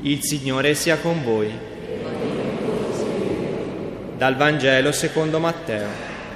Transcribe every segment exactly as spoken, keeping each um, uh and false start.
Il Signore sia con voi. Dal Vangelo secondo Matteo.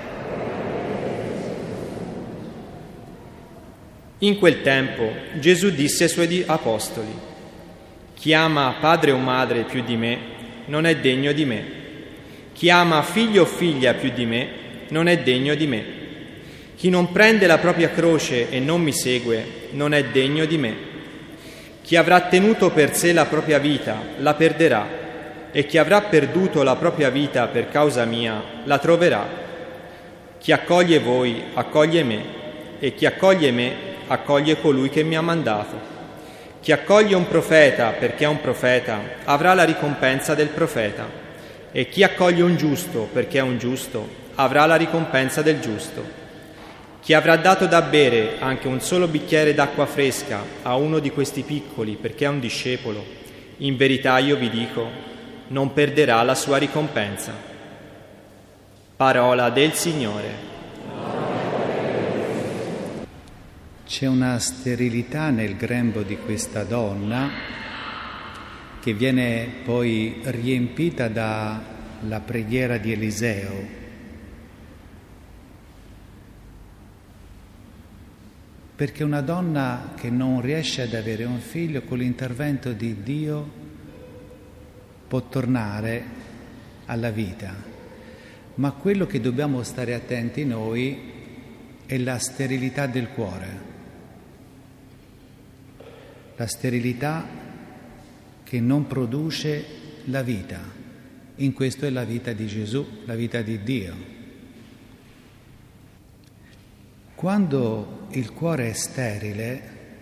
In quel tempo Gesù disse ai suoi apostoli: chi ama padre o madre più di me non è degno di me. Chi ama figlio o figlia più di me non è degno di me. Chi non prende la propria croce e non mi segue non è degno di me. Chi avrà tenuto per sé la propria vita la perderà, e chi avrà perduto la propria vita per causa mia la troverà. Chi accoglie voi accoglie me, e chi accoglie me accoglie colui che mi ha mandato. Chi accoglie un profeta perché è un profeta avrà la ricompensa del profeta, e chi accoglie un giusto perché è un giusto avrà la ricompensa del giusto. Chi avrà dato da bere anche un solo bicchiere d'acqua fresca a uno di questi piccoli perché è un discepolo, in verità io vi dico, non perderà la sua ricompensa. Parola del Signore. C'è una sterilità nel grembo di questa donna che viene poi riempita dalla preghiera di Eliseo. Perché una donna che non riesce ad avere un figlio, con l'intervento di Dio può tornare alla vita. Ma quello che dobbiamo stare attenti noi è la sterilità del cuore. La sterilità che non produce la vita. In questo è la vita di Gesù, la vita di Dio. Quando il cuore è sterile,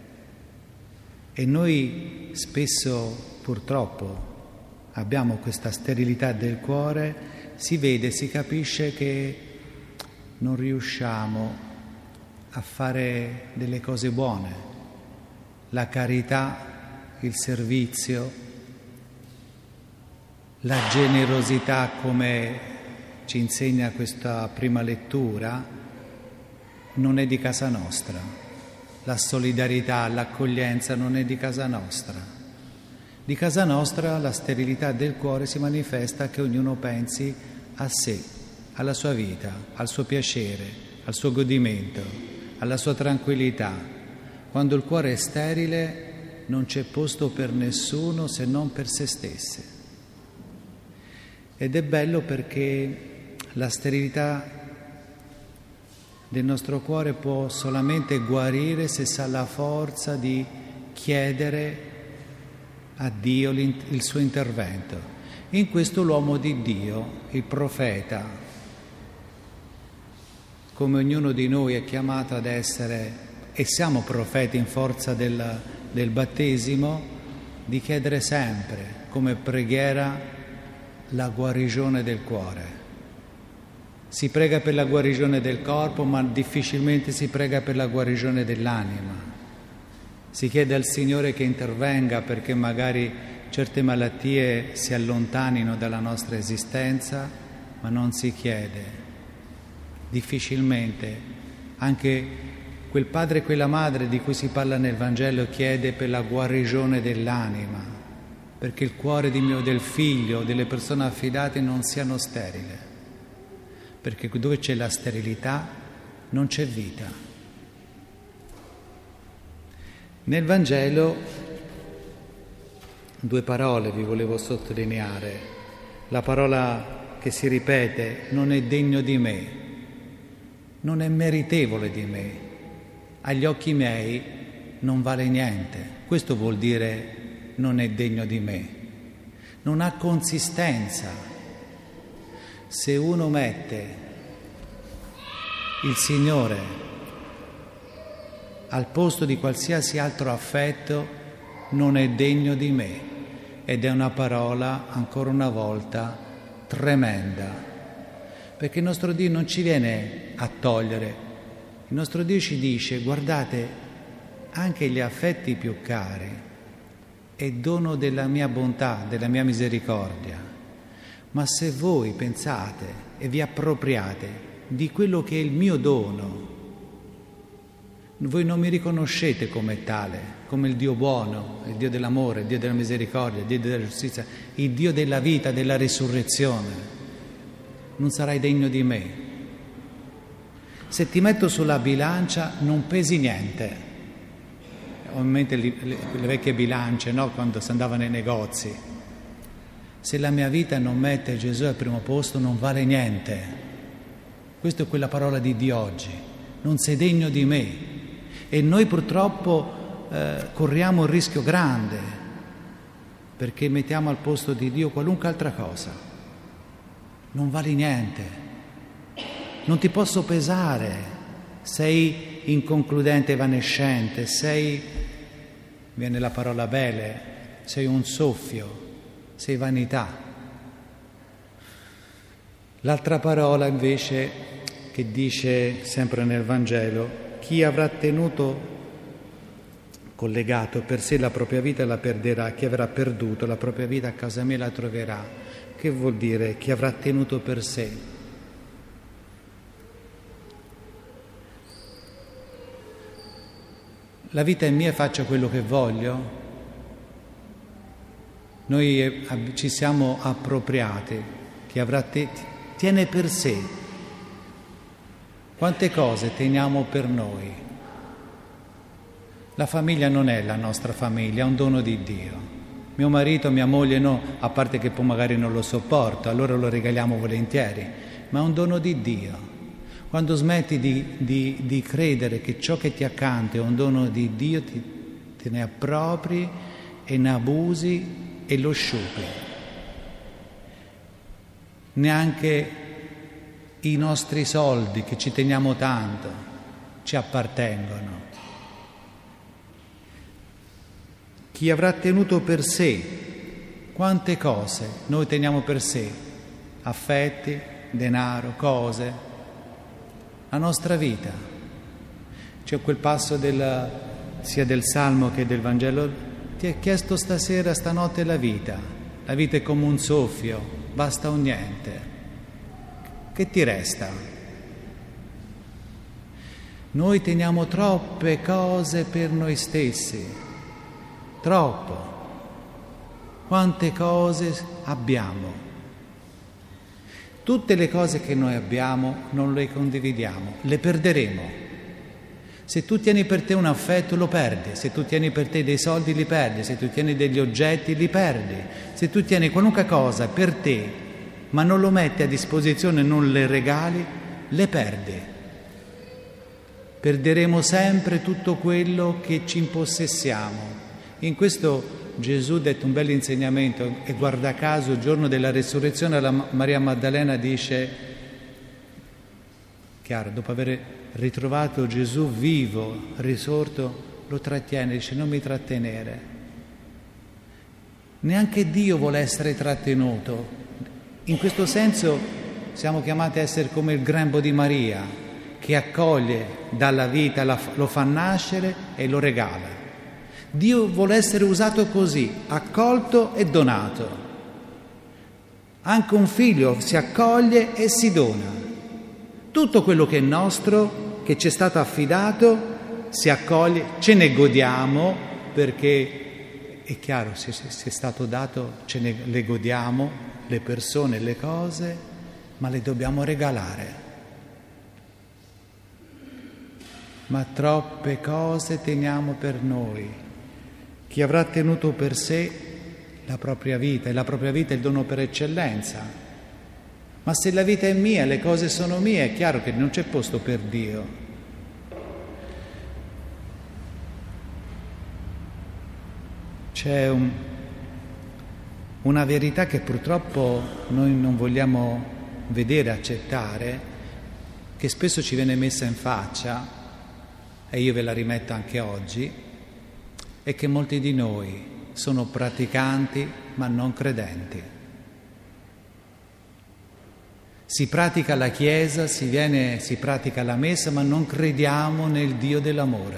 e noi spesso purtroppo abbiamo questa sterilità del cuore, si vede, si capisce che non riusciamo a fare delle cose buone, la carità, il servizio, la generosità, come ci insegna questa prima lettura, non è di casa nostra. La solidarietà, l'accoglienza non è di casa nostra. Di casa nostra la sterilità del cuore si manifesta che ognuno pensi a sé, alla sua vita, al suo piacere, al suo godimento, alla sua tranquillità. Quando il cuore è sterile non c'è posto per nessuno se non per se stessi. Ed è bello perché la sterilità del nostro cuore può solamente guarire se sa la forza di chiedere a Dio il suo intervento. In questo l'uomo di Dio, il profeta, come ognuno di noi è chiamato ad essere, e siamo profeti in forza del, del battesimo, di chiedere sempre, come preghiera, la guarigione del cuore. Si prega per la guarigione del corpo, ma difficilmente si prega per la guarigione dell'anima. Si chiede al Signore che intervenga perché magari certe malattie si allontanino dalla nostra esistenza, ma non si chiede. Difficilmente. Anche quel padre e quella madre di cui si parla nel Vangelo chiede per la guarigione dell'anima, perché il cuore di mio, del figlio, delle persone affidate non siano sterili. Perché dove c'è la sterilità non c'è vita. Nel Vangelo due parole vi volevo sottolineare. La parola che si ripete, non è degno di me, non è meritevole di me, agli occhi miei non vale niente. Questo vuol dire non è degno di me, non ha consistenza. Se uno mette il Signore al posto di qualsiasi altro affetto, non è degno di me. Ed è una parola, ancora una volta, tremenda. Perché il nostro Dio non ci viene a togliere. Il nostro Dio ci dice: guardate, anche gli affetti più cari è dono della mia bontà, della mia misericordia. Ma se voi pensate e vi appropriate di quello che è il mio dono, Voi non mi riconoscete come tale, come il Dio buono, il Dio dell'amore, il Dio della misericordia, il Dio della giustizia, il Dio della vita, della risurrezione. Non sarai degno di me. Se ti metto sulla bilancia non pesi niente. Ho in mente le, le, le vecchie bilance, no? Quando si andava nei negozi. Se la mia vita non mette Gesù al primo posto non vale niente. Questa è quella parola di Dio oggi. Non sei degno di me. E noi purtroppo eh, corriamo un rischio grande perché mettiamo al posto di Dio qualunque altra cosa. Non vali niente, non ti posso pesare, sei inconcludente, evanescente, sei, viene la parola bele, sei un soffio, sei vanità. L'altra parola invece che dice sempre nel Vangelo: chi avrà tenuto collegato per sé la propria vita la perderà, chi avrà perduto la propria vita a casa mia la troverà. Che vuol dire chi avrà tenuto per sé? La vita è mia e faccio quello che voglio? Noi ci siamo appropriati, chi avrà te, tiene per sé. Quante cose teniamo per noi? La famiglia non è la nostra famiglia, è un dono di Dio. Mio marito, mia moglie no, a parte che poi magari non lo sopporto, allora lo regaliamo volentieri, ma è un dono di Dio. Quando smetti di, di, di credere che ciò che ti accanto è un dono di Dio, ti, te ne appropri e ne abusi e lo sciupi. Neanche i nostri soldi, che ci teniamo tanto, ci appartengono. Chi avrà tenuto per sé, quante cose noi teniamo per sé, affetti, denaro, cose, la nostra vita. C'è quel passo del, sia del Salmo che del Vangelo: ti è chiesto stasera, stanotte la vita, la vita è come un soffio, basta un niente. Che ti resta? Noi teniamo troppe cose per noi stessi, troppo. Quante cose abbiamo? Tutte le cose che noi abbiamo non le condividiamo, le perderemo. Se tu tieni per te un affetto lo perdi, se tu tieni per te dei soldi li perdi, se tu tieni degli oggetti li perdi, se tu tieni qualunque cosa per te ma non lo metti a disposizione, non le regali, le perdi. Perderemo sempre tutto quello che ci impossessiamo. In questo Gesù ha detto un bel insegnamento, e guarda caso il giorno della resurrezione la Maria Maddalena dice, chiaro, dopo aver ritrovato Gesù vivo, risorto, lo trattiene, dice: non mi trattenere. Neanche Dio vuole essere trattenuto. In questo senso siamo chiamati a essere come il grembo di Maria, che accoglie dalla vita, lo fa nascere e lo regala. Dio vuole essere usato così, accolto e donato. Anche un figlio si accoglie e si dona. Tutto quello che è nostro, che ci è stato affidato, si accoglie, ce ne godiamo, perché è chiaro, se, se è stato dato, ce ne le godiamo, le persone, le cose, ma le dobbiamo regalare. Ma troppe cose teniamo per noi. Chi avrà tenuto per sé la propria vita, e la propria vita è il dono per eccellenza. Ma se la vita è mia, le cose sono mie, è chiaro che non c'è posto per Dio. C'è un Una verità che purtroppo noi non vogliamo vedere, accettare, che spesso ci viene messa in faccia, e io ve la rimetto anche oggi, è che molti di noi sono praticanti ma non credenti. Si pratica la Chiesa, si viene, si pratica la Messa, ma non crediamo nel Dio dell'amore.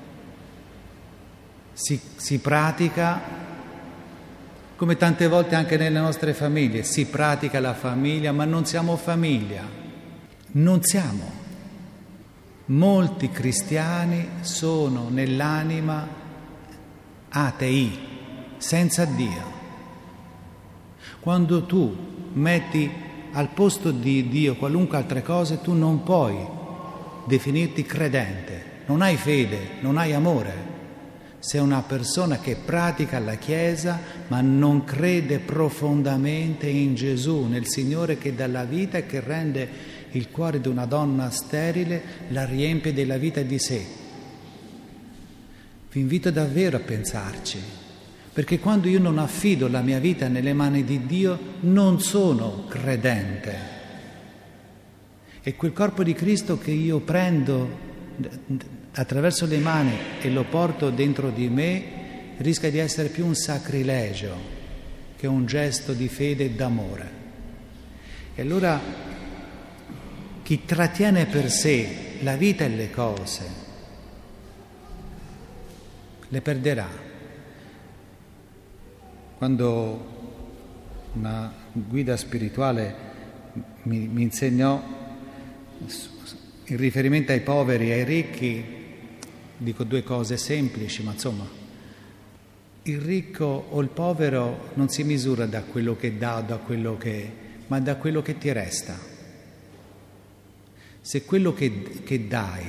Si, si pratica, come tante volte anche nelle nostre famiglie, si pratica la famiglia, ma non siamo famiglia. Non siamo. Molti cristiani sono nell'anima atei, senza Dio. Quando tu metti al posto di Dio qualunque altra cosa, tu non puoi definirti credente, non hai fede, non hai amore. Sei una persona che pratica la Chiesa ma non crede profondamente in Gesù, nel Signore che dà la vita e che rende il cuore di una donna sterile, la riempie della vita di sé. Vi invito davvero a pensarci, perché quando io non affido la mia vita nelle mani di Dio non sono credente. E quel corpo di Cristo che io prendo attraverso le mani e lo porto dentro di me rischia di essere più un sacrilegio che un gesto di fede e d'amore. E allora chi trattiene per sé la vita e le cose le perderà. Quando una guida spirituale mi, mi insegnò in riferimento ai poveri e ai ricchi, dico due cose semplici, ma insomma, il ricco o il povero non si misura da quello che dà o da quello che, ma da quello che ti resta. Se quello che, che dai,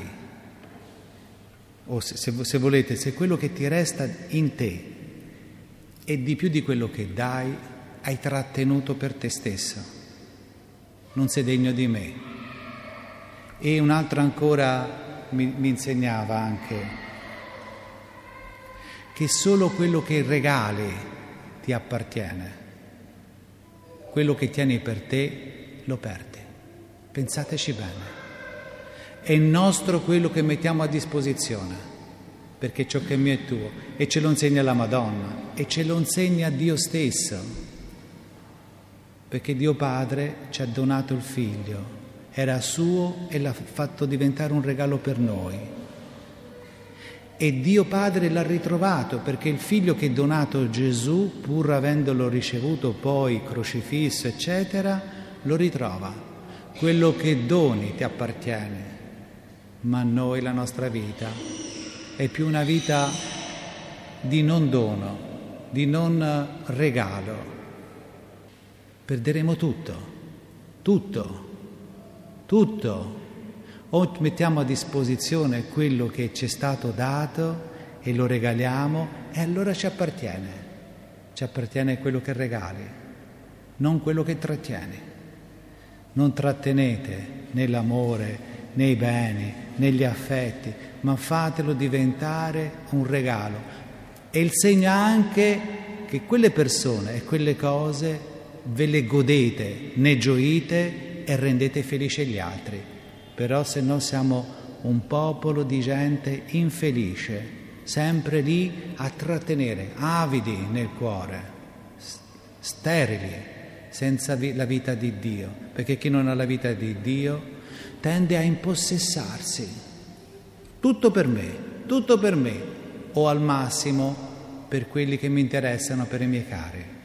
o se, se volete, se quello che ti resta in te è di più di quello che dai, hai trattenuto per te stesso, non sei degno di me. E un altro ancora mi, mi insegnava anche che solo quello che regali ti appartiene, quello che tieni per te lo perdi. Pensateci bene. È nostro quello che mettiamo a disposizione, perché ciò che è mio è tuo, e ce lo insegna la Madonna, e ce lo insegna Dio stesso, perché Dio Padre ci ha donato il Figlio, era suo e l'ha fatto diventare un regalo per noi. E Dio Padre l'ha ritrovato, perché il Figlio che ha donato Gesù, pur avendolo ricevuto poi crocifisso, eccetera, lo ritrova. Quello che doni ti appartiene. Ma a noi la nostra vita è più una vita di non dono, di non regalo. Perderemo tutto, tutto, tutto. O mettiamo a disposizione quello che ci è stato dato e lo regaliamo, e allora ci appartiene. Ci appartiene quello che regali, non quello che trattieni. Non trattenete nell'amore, nei beni, negli affetti, ma fatelo diventare un regalo. E il segno anche che quelle persone e quelle cose ve le godete, ne gioite e rendete felici gli altri. Però se no siamo un popolo di gente infelice, sempre lì a trattenere, avidi nel cuore, sterili, senza la vita di Dio, perché chi non ha la vita di Dio tende a impossessarsi. Tutto per me, tutto per me, o al massimo per quelli che mi interessano, per i miei cari.